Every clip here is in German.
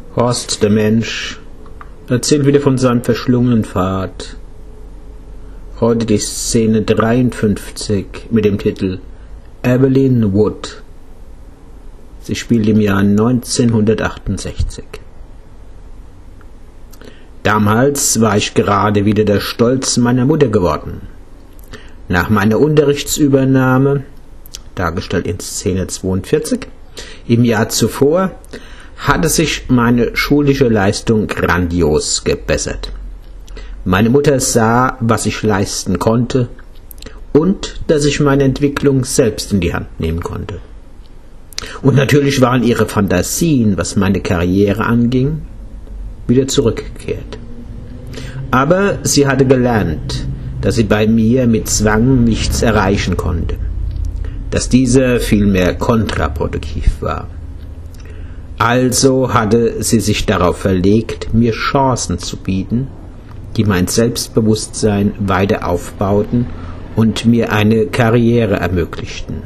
Horst, der Mensch, erzählt wieder von seinem verschlungenen Pfad. Heute die Szene 53 mit dem Titel Evelyn Wood. Sie spielt im Jahr 1968. Damals war ich gerade wieder der Stolz meiner Mutter geworden. Nach meiner Unterrichtsübernahme, dargestellt in Szene 42, im Jahr zuvor, hatte sich meine schulische Leistung grandios gebessert. Meine Mutter sah, was ich leisten konnte und dass ich meine Entwicklung selbst in die Hand nehmen konnte. Und natürlich waren ihre Fantasien, was meine Karriere anging, wieder zurückgekehrt. Aber sie hatte gelernt, dass sie bei mir mit Zwang nichts erreichen konnte, dass dieser vielmehr kontraproduktiv war. Also hatte sie sich darauf verlegt, mir Chancen zu bieten, die mein Selbstbewusstsein weiter aufbauten und mir eine Karriere ermöglichten.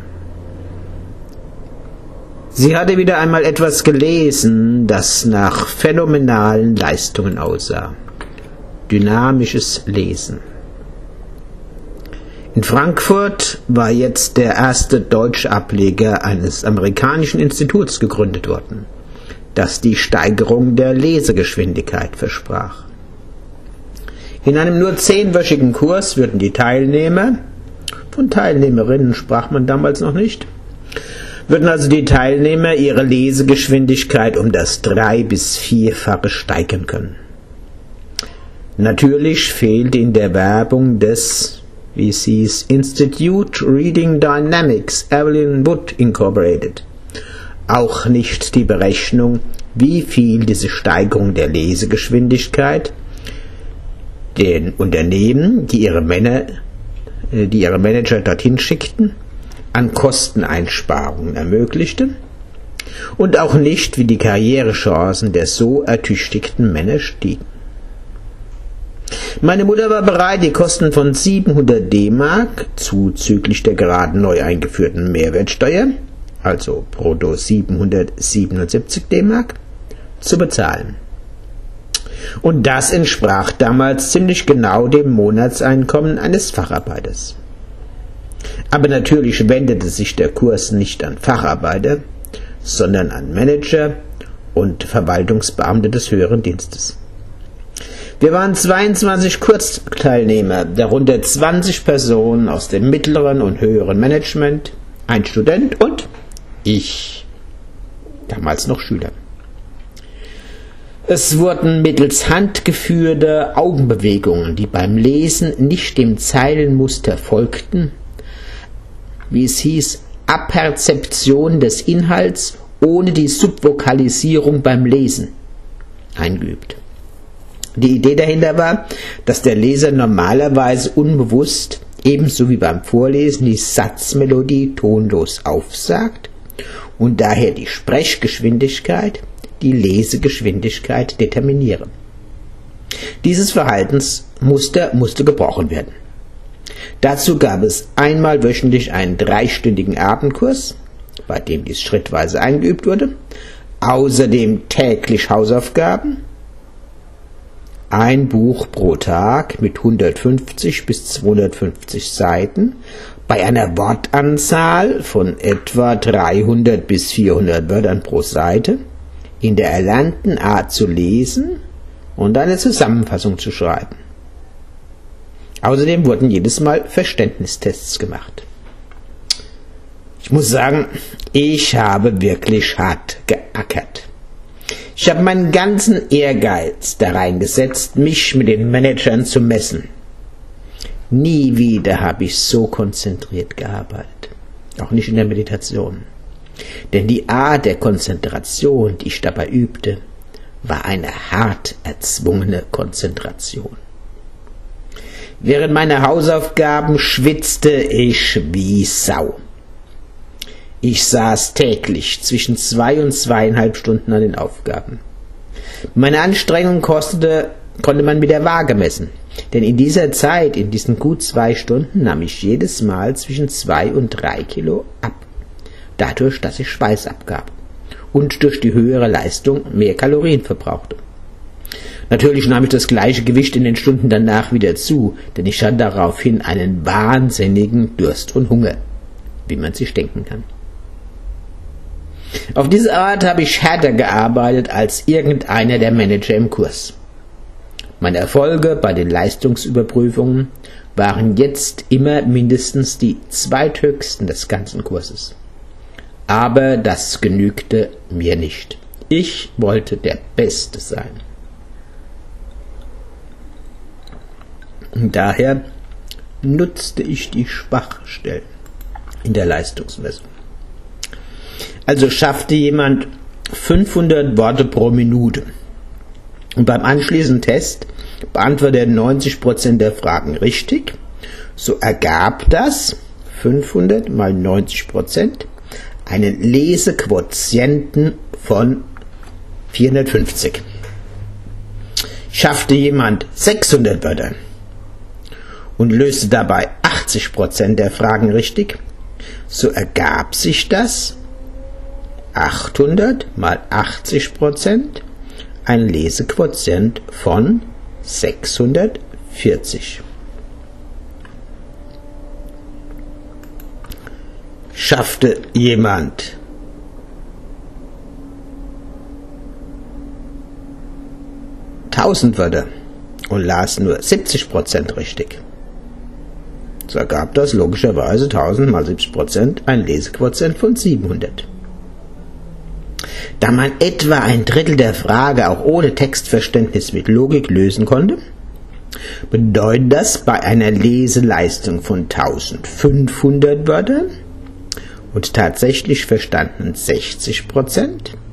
Sie hatte wieder einmal etwas gelesen, das nach phänomenalen Leistungen aussah. Dynamisches Lesen. In Frankfurt war jetzt der erste deutsche Ableger eines amerikanischen Instituts gegründet worden, das die Steigerung der Lesegeschwindigkeit versprach. In einem nur 10-wöchigen Kurs würden die Teilnehmer, von Teilnehmerinnen sprach man damals noch nicht, würden also die Teilnehmer ihre Lesegeschwindigkeit um das 3- bis 4-fache steigern können. Natürlich fehlte in der Werbung des, wie es hieß, Institute Reading Dynamics Evelyn Wood Incorporated auch nicht die Berechnung, wie viel diese Steigerung der Lesegeschwindigkeit den Unternehmen, die ihre Manager dorthin schickten, an Kosteneinsparungen ermöglichte und auch nicht, wie die Karrierechancen der so ertüchtigten Männer stiegen. Meine Mutter war bereit, die Kosten von 700 D-Mark zuzüglich der gerade neu eingeführten Mehrwertsteuer, also brutto 777 D-Mark, zu bezahlen. Und das entsprach damals ziemlich genau dem Monatseinkommen eines Facharbeiters. Aber natürlich wendete sich der Kurs nicht an Facharbeiter, sondern an Manager und Verwaltungsbeamte des höheren Dienstes. Wir waren 22 Kursteilnehmer, darunter 20 Personen aus dem mittleren und höheren Management, ein Student und ich, damals noch Schüler. Es wurden mittels handgeführter Augenbewegungen, die beim Lesen nicht dem Zeilenmuster folgten, wie es hieß, Aperzeption des Inhalts ohne die Subvokalisierung beim Lesen, eingeübt. Die Idee dahinter war, dass der Leser normalerweise unbewusst, ebenso wie beim Vorlesen, die Satzmelodie tonlos aufsagt und daher die Sprechgeschwindigkeit die Lesegeschwindigkeit determiniere. Dieses Verhaltensmuster musste gebrochen werden. Dazu gab es einmal wöchentlich einen 3-stündigen Abendkurs, bei dem dies schrittweise eingeübt wurde, außerdem täglich Hausaufgaben, ein Buch pro Tag mit 150 bis 250 Seiten, bei einer Wortanzahl von etwa 300 bis 400 Wörtern pro Seite, in der erlernten Art zu lesen und eine Zusammenfassung zu schreiben. Außerdem wurden jedes Mal Verständnistests gemacht. Ich muss sagen, ich habe wirklich hart geackert. Ich habe meinen ganzen Ehrgeiz da reingesetzt, mich mit den Managern zu messen. Nie wieder habe ich so konzentriert gearbeitet, auch nicht in der Meditation. Denn die Art der Konzentration, die ich dabei übte, war eine hart erzwungene Konzentration. Während meiner Hausaufgaben schwitzte ich wie Sau. Ich saß täglich zwischen 2 und 2,5 Stunden an den Aufgaben. Meine Anstrengung konnte man mit der Waage messen, denn in dieser Zeit, in diesen gut 2 Stunden, nahm ich jedes Mal zwischen 2 und 3 Kilo ab, dadurch, dass ich Schweiß abgab und durch die höhere Leistung mehr Kalorien verbrauchte. Natürlich nahm ich das gleiche Gewicht in den Stunden danach wieder zu, denn ich hatte daraufhin einen wahnsinnigen Durst und Hunger, wie man sich denken kann. Auf diese Art habe ich härter gearbeitet als irgendeiner der Manager im Kurs. Meine Erfolge bei den Leistungsüberprüfungen waren jetzt immer mindestens die zweithöchsten des ganzen Kurses. Aber das genügte mir nicht. Ich wollte der Beste sein. Und daher nutzte ich die Schwachstellen in der Leistungsmessung. Also schaffte jemand 500 Worte pro Minute und beim anschließenden Test beantwortete er 90% der Fragen richtig, so ergab das 500 mal 90% einen Lesequotienten von 450. Schaffte jemand 600 Wörter und löste dabei 80% der Fragen richtig, so ergab sich das 800 mal 80% ein Lesequotient von 640. Schaffte jemand 1000 Wörter und las nur 70% richtig, so ergab das logischerweise 1000 mal 70% ein Lesequotient von 700. Da man etwa ein Drittel der Frage auch ohne Textverständnis mit Logik lösen konnte, bedeutet das bei einer Leseleistung von 1500 Wörtern und tatsächlich verstanden 60%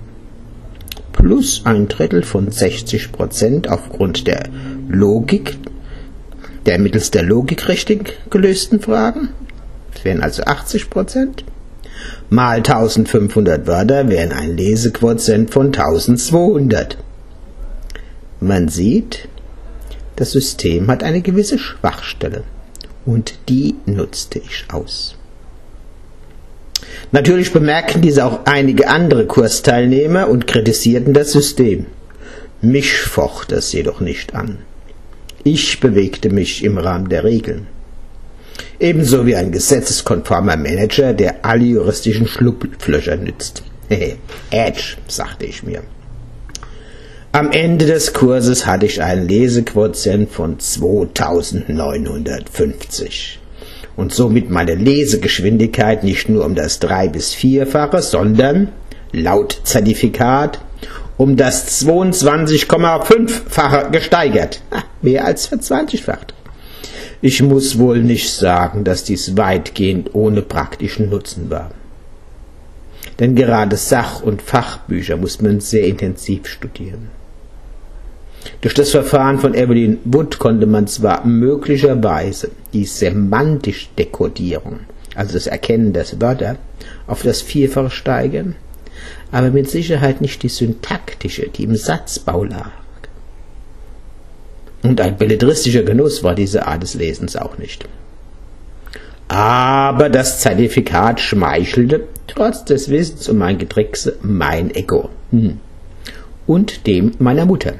plus ein Drittel von 60% aufgrund der Logik, der mittels der Logik richtig gelösten Fragen, das wären also 80%, mal 1500 Wörter wären ein Lesequotient von 1200. Man sieht, das System hat eine gewisse Schwachstelle und die nutzte ich aus. Natürlich bemerkten dies auch einige andere Kursteilnehmer und kritisierten das System. Mich focht es jedoch nicht an. Ich bewegte mich im Rahmen der Regeln. Ebenso wie ein gesetzeskonformer Manager, der alle juristischen Schlupflöcher nützt. Edge, sagte ich mir. Am Ende des Kurses hatte ich einen Lesequotient von 2950 und somit meine Lesegeschwindigkeit nicht nur um das 3- bis 4-fache, sondern laut Zertifikat um das 22,5-fache gesteigert. Mehr als verzwanzigfacht. Ich muss wohl nicht sagen, dass dies weitgehend ohne praktischen Nutzen war. Denn gerade Sach- und Fachbücher muss man sehr intensiv studieren. Durch das Verfahren von Evelyn Wood konnte man zwar möglicherweise die semantische Dekodierung, also das Erkennen der Wörter, auf das Vierfache steigern, aber mit Sicherheit nicht die syntaktische, die im Satzbau lag. Und ein belletristischer Genuss war diese Art des Lesens auch nicht. Aber das Zertifikat schmeichelte, trotz des Wissens um mein Getrickse, mein Ego und dem meiner Mutter.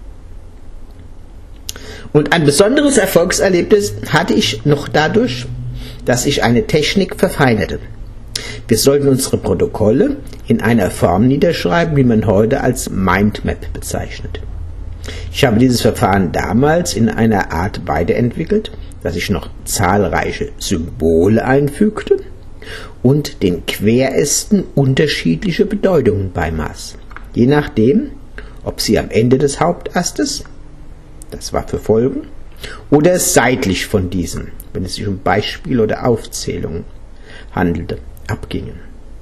Und ein besonderes Erfolgserlebnis hatte ich noch dadurch, dass ich eine Technik verfeinerte. Wir sollten unsere Protokolle in einer Form niederschreiben, wie man heute als Mindmap bezeichnet. Ich habe dieses Verfahren damals in einer Art weiterentwickelt, dass ich noch zahlreiche Symbole einfügte und den Querästen unterschiedliche Bedeutungen beimaß, je nachdem, ob sie am Ende des Hauptastes, das war für Folgen, oder seitlich von diesem, wenn es sich um Beispiele oder Aufzählungen handelte, abgingen.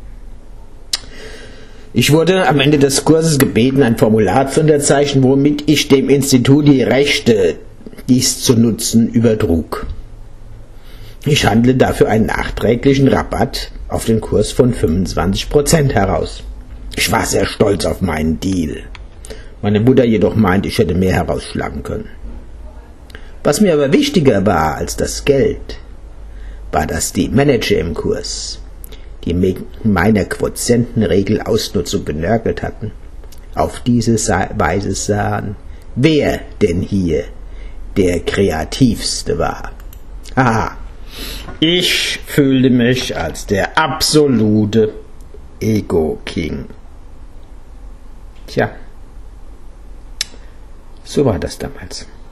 Ich wurde am Ende des Kurses gebeten, ein Formular zu unterzeichnen, womit ich dem Institut die Rechte, dies zu nutzen, übertrug. Ich handle dafür einen nachträglichen Rabatt auf den Kurs von 25% heraus. Ich war sehr stolz auf meinen Deal. Meine Mutter jedoch meinte, ich hätte mehr herausschlagen können. Was mir aber wichtiger war als das Geld, war, dass die Manager im Kurs, die wegen meiner Quotientenregel-Ausnutzung genörgelt hatten, auf diese Weise sahen, wer denn hier der Kreativste war. Haha, ich fühlte mich als der absolute Ego-King. Tja, so war das damals.